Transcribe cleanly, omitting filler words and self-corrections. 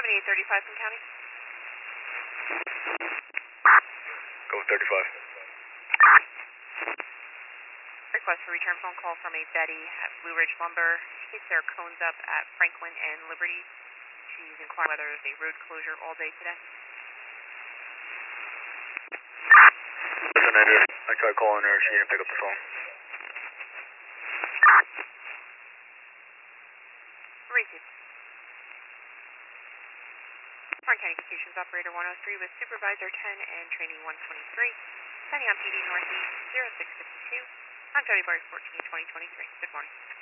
7835 from County. Go 35. Request for return phone call from a Betty at Blue Ridge Lumber. She thinks there are cones up at Franklin and Liberty. She's inquiring whether there's a road closure all day today. Listen, I tried calling her. She didn't pick up the phone. Received. Orange County Communications Operator 103 with Supervisor 10 and Training 123. Sending on PD Northeast 0652 on February 14, 2023. Good morning.